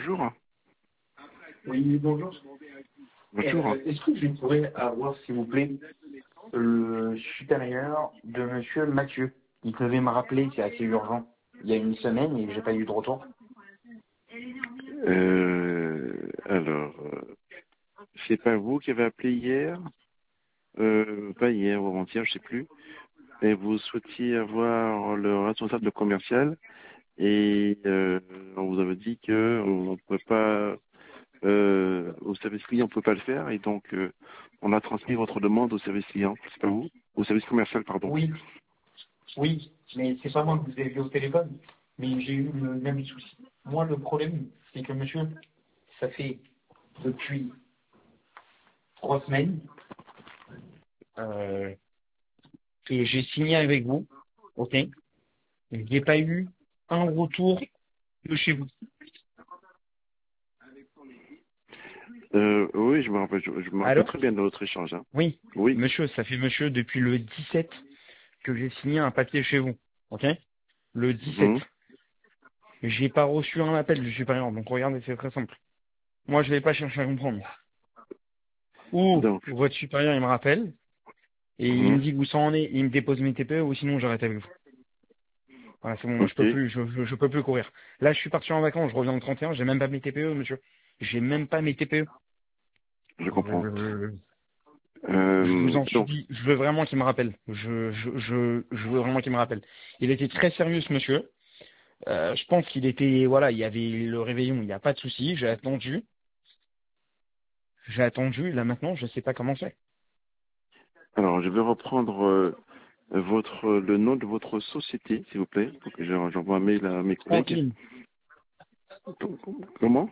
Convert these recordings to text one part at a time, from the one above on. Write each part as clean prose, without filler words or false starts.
bonjour. Oui, bonjour. Bonjour. Est-ce que je pourrais avoir, s'il vous plaît, le supérieur de monsieur Mathieu? Il devait me rappeler, c'est assez urgent. Il y a une semaine et j'ai pas eu de retour. Alors, c'est pas vous qui avez appelé hier, pas hier ou avant-hier, je sais plus, et vous souhaitiez avoir le responsable de commercial et on vous avait dit que on ne pouvait pas, au service client, on ne peut pas le faire et donc on a transmis votre demande au service client, c'est pas vous, au service commercial, pardon. Oui, oui, mais c'est pas moi que vous avez vu au téléphone, mais j'ai eu le même souci. Moi, le problème, c'est que monsieur, ça fait depuis 3 semaines que j'ai signé avec vous, ok? Et j'ai pas eu un retour de chez vous. Oui, je me rappelle Alors? très bien de notre échange. Hein. Oui, Oui. monsieur, ça fait monsieur depuis le 17 que j'ai signé un papier chez vous, ok? Le 17. Mhm. J'ai pas reçu un appel du supérieur, donc regardez, c'est très simple. Moi, je vais pas chercher à comprendre. Ou Donc, votre supérieur, il me rappelle, et il me mhm. dit où ça en est, il me dépose mes TPE, ou sinon j'arrête avec vous. Voilà, c'est bon, moi je Ok, peux plus, je peux plus courir. Là, je suis parti en vacances, je reviens le 31, j'ai même pas mes TPE, monsieur. J'ai même pas mes TPE. je comprends. Je vous en Donc, supplie, je veux vraiment qu'il me rappelle. Je veux vraiment qu'il me rappelle. Il était très sérieux, ce monsieur. Je pense qu'il était, voilà, il y avait le réveillon, il n'y a pas de souci. J'ai attendu. Là maintenant, je sais pas comment c'est. alors, je vais reprendre le nom de votre société, s'il vous plaît, pour que j'envoie un mail à mes collègues. Tranquille. Comment?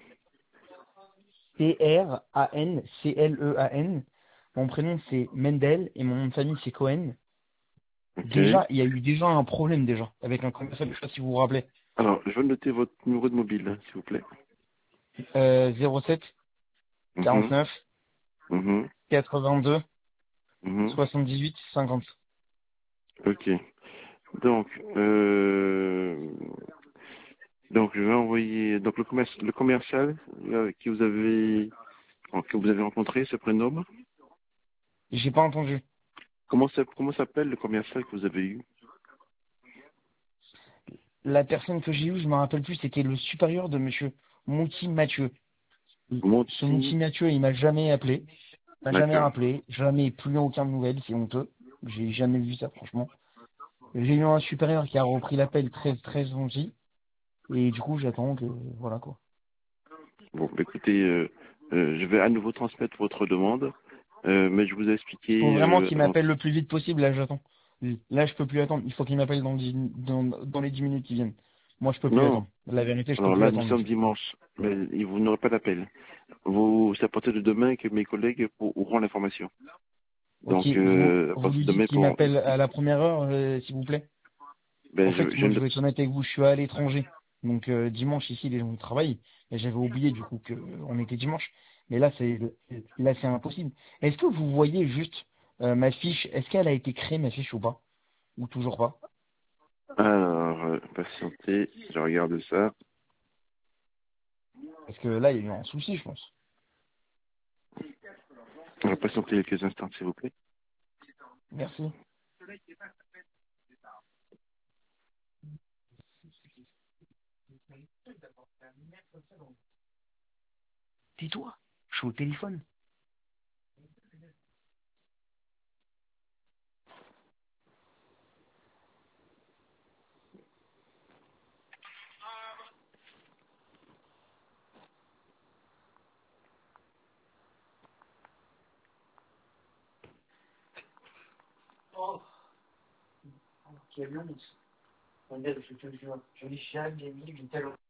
T-R-A-N-C-L-E-A-N. Mon prénom c'est Mendel et mon nom de famille c'est Cohen. Ok. Déjà, il y a eu déjà un problème déjà avec un commercial. Je sais pas si vous vous rappelez. Alors, je vais noter votre numéro de mobile, hein, s'il vous plaît. 07 Mhm, 49 mhm, 82 mhm. 78 50. Ok. Donc, je vais envoyer donc le commercial que vous avez rencontré se prénomme. J'ai pas entendu. Comment s'appelle le commercial que vous avez eu? La personne que j'ai eue, je me rappelle plus, c'était le supérieur de monsieur Mouti Mathieu. Ce Mouti Monty. Mathieu, il m'a jamais appelé, m'a jamais D'accord. rappelé, jamais plus aucun nouvelle, c'est honteux. J'ai jamais vu ça, franchement. J'ai eu un supérieur qui a repris l'appel très, très gentil, et du coup, j'attends que, voilà, quoi. Bon, bah, écoutez, je vais à nouveau transmettre votre demande, mais je vous ai Il faut expliqué. vraiment qu'il m'appelle le plus vite possible, là, j'attends. Là, je peux plus attendre, il faut qu'il m'appelle dans les 10 minutes qui viennent. Moi, je peux plus Non, attendre. La vérité, je peux alors plus là, nous attendre, sommes monsieur. dimanche, mais vous n'aurez pas d'appel. C'est à partir de demain que mes collègues auront l'information. Ok, Donc, à vous partir lui de demain, dites qu'il m'appelle à la première heure, s'il vous plaît. En ben, fait, je moi, je note. vais être honnête avec vous, je suis à l'étranger. Donc, dimanche, ici, les gens travaillent. Et j'avais oublié, du coup, que on était dimanche. Mais là, c'est impossible. Est-ce que vous voyez juste ma fiche, est-ce qu'elle a été créée, ma fiche, ou pas? Ou toujours pas? Alors, patientez, je regarde ça. Parce que là, il y a eu un souci, je pense. Alors, patientez quelques instants, s'il vous plaît. Merci. Tais-toi, je suis au téléphone. Oh, quelle honte. Regarde, je te jure, je l'ai jamais mis d'une telle honte.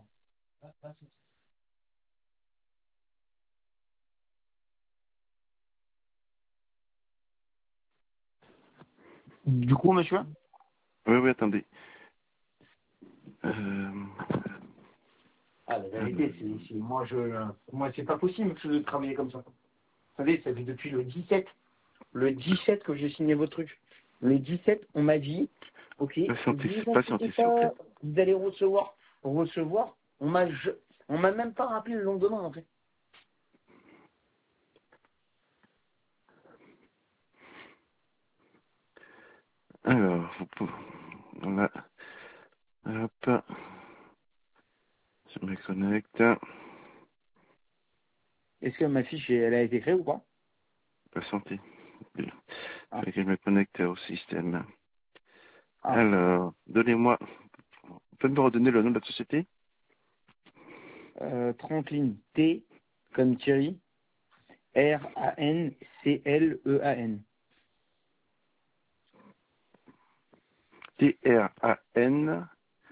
Du coup, monsieur? Oui, oui, attendez. Euh, Ah, la alors, vérité, moi, c'est pas possible de travailler comme ça. Vous savez, ça fait depuis le 17 que j'ai signé votre truc. Le 17, on m'a dit, ok, vous inquiétez patientez, s'il vous plaît. pas, vous allez recevoir. On m'a, On m'a même pas rappelé le lendemain, après. Alors, vous pouvez... Voilà. Hop. Je me connecte. Est-ce que ma fiche, elle a été créée ou pas? Patientez. Il Ah, faut que je me connecte au système. ah. Alors, donnez-moi... Vous pouvez me redonner le nom de la société? Franklin, T comme Thierry, Ranclean. T-R-A-N.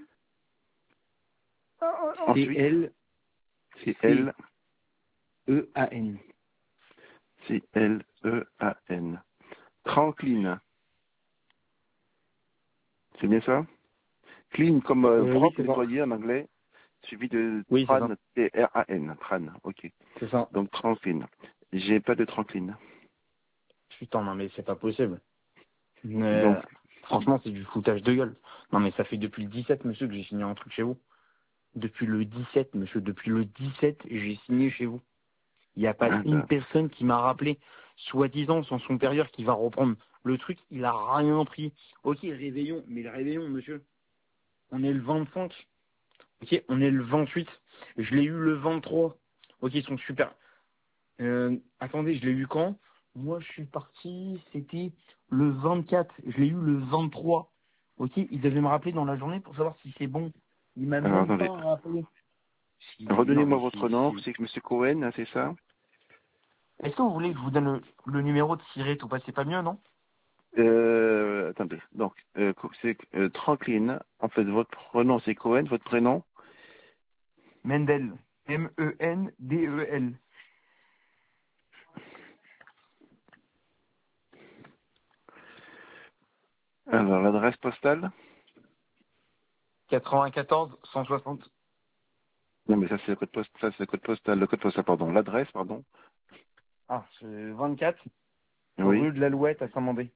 Ensuite, C-L-C-E-A-N. C-L... C-L-E-A-N. Franklin. C'est bien ça? Clean comme Oui, propre, c'est ça. nettoyer en anglais, suivi de Oui, c'est Tran, ça. T-R-A-N. Tran, ok. C'est ça. Donc Franklin. J'ai pas de Franklin. Putain, non, mais c'est pas possible. Donc, Franchement, c'est du foutage de gueule. Non, mais ça fait depuis le 17, monsieur, que j'ai signé un truc chez vous. Depuis le 17, monsieur, depuis le 17, j'ai signé chez vous. Il n'y a pas une alors, personne qui m'a rappelé, soi-disant, son supérieur qui va reprendre le truc, il a rien pris. Ok, réveillon, mais le réveillon, monsieur, on est le 25. Ok, on est le 28. Je l'ai eu le 23. Ok, ils sont super. Attendez, je l'ai eu quand? Moi, je suis parti, c'était le 24. Je l'ai eu le 23. Ok, il devait me rappeler dans la journée pour savoir si c'est bon. Il m'a alors, même attendez. pas rappelé. Non, Redonnez-moi mais votre nom, c'est Monsieur Cohen, hein, c'est ça? Est-ce que vous voulez que je vous donne le numéro de Siret ou pas? C'est pas mieux, non? Attendez. Donc, c'est Franklin. En fait, votre nom c'est Cohen, votre prénom? Mendel. Mendel. Alors, l'adresse postale? 94 160. Non, mais ça c'est le code postal, ça c'est le code postal, pardon. L'adresse, pardon. Ah, c'est 24 Oui. rue de l'Alouette à Saint-Mandé.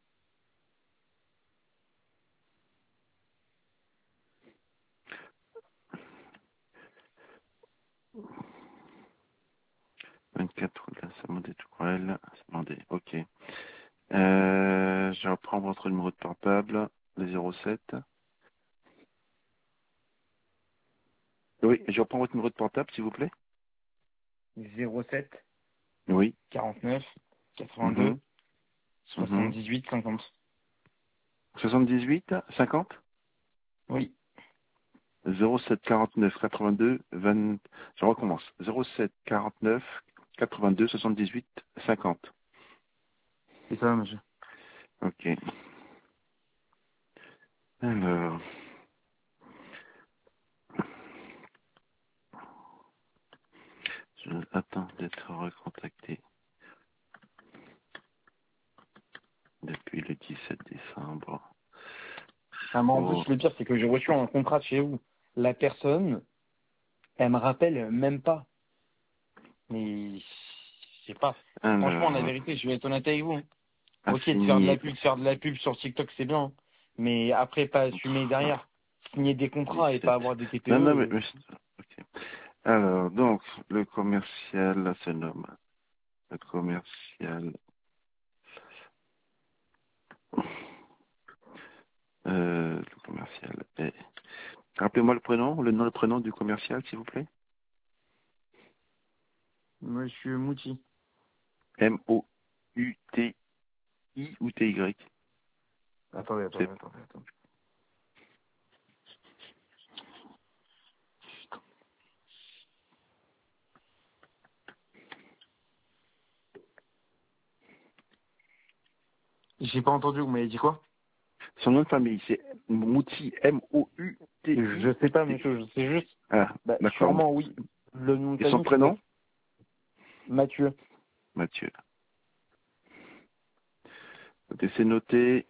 24 là, ça m'a dit tout elle. Ok. Je reprends votre numéro de portable, le 07. Oui, je reprends votre numéro de portable, s'il vous plaît. 07 Oui. 49 82 Mhm. Mhm. 78 50. 78, 50, Oui, 07 49 82 20. Je recommence. 07 49 82 78 50. c'est ça, monsieur. Ok. Alors, je attends d'être recontacté depuis le 17 décembre. Ah, mais en plus, Oh. le pire, c'est que j'ai reçu un contrat de chez vous. La personne, elle me rappelle même pas. Mais, je sais pas. Franchement, la Alors, vérité, je vais être honnête avec vous. Ok, assigné. de faire de la pub sur TikTok, c'est bien. Mais après, pas assumer derrière. Signer des contrats et pas 17. avoir des TPE. Non, non, ok. Alors, donc, le commercial se nomme. Le commercial. Le commercial est. Rappelez-moi le nom, le prénom du commercial, s'il vous plaît. Monsieur Mouti. M-O-U-T-I ou T-Y. Attendez, C'est attendez, attendez, attendez. J'ai pas entendu, vous m'avez dit quoi? son nom de famille, c'est Mouti, Je sais pas, M-O-U-T-I. monsieur, je sais juste. Ah, Bah, d'accord. sûrement, oui. Le nom de Et son famille, ça doit prénom? être Mathieu. Mathieu. Ok, c'est noté.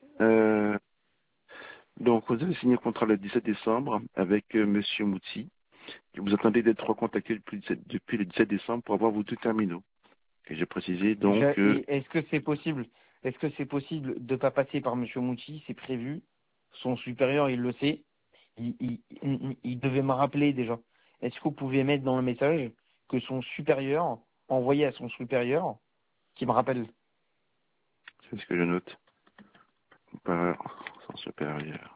Donc, vous avez signé le contrat le 17 décembre avec Monsieur Mouti. Vous attendez d'être recontacté depuis le 17 décembre pour avoir vos deux terminaux. Et j'ai précisé donc Et est-ce que c'est possible? Est-ce que c'est possible de pas passer par Monsieur Mouti? C'est prévu. Son supérieur, il le sait. Il devait me rappeler déjà. est-ce que vous pouvez mettre dans le message que son supérieur, envoyé à son supérieur, qui me rappelle. C'est ce que je note. Par son supérieur.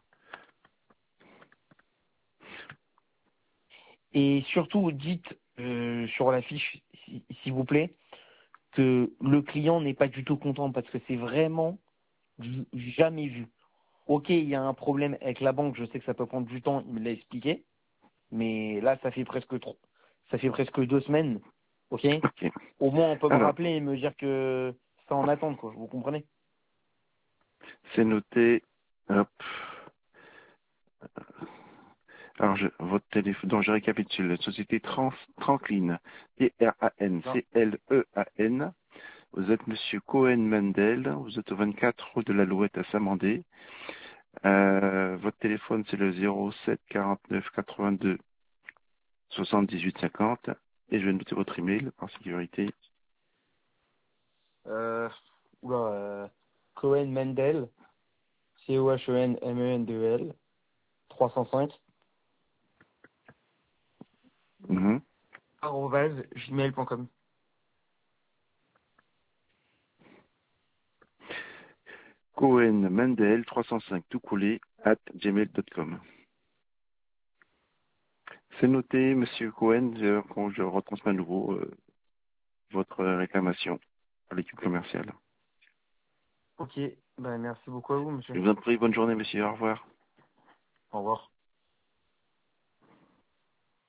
Et surtout, dites sur la fiche, s'il vous plaît, que le client n'est pas du tout content parce que c'est vraiment jamais vu. Ok, il y a un problème avec la banque, je sais que ça peut prendre du temps, il me l'a expliqué, mais là, ça fait presque 2 semaines, ok. Ok. Au moins, on peut me Alors, rappeler et me dire que c'est en attente, quoi. Vous comprenez? c'est noté. Hop. Alors, votre téléphone, donc je récapitule. Société Tranclean, Non. Tranclean. Vous êtes Monsieur Cohen Mendel. Vous êtes au 24 rue de l'Alouette à Saint-Mandé. Votre téléphone, c'est le 07 49 82 78 50. Et je vais noter votre email par sécurité. Euh, oula, Cohen Mendel, COHENMENDEL, 305, Mhm. @gmail.com. Cohen Mendel 305 tout collé @gmail.com. C'est noté, Monsieur Cohen. Quand je retransmets à nouveau votre réclamation à l'équipe commerciale. Ok, ben merci beaucoup à vous, monsieur. Je vous en prie, bonne journée, monsieur. Au revoir. Au revoir.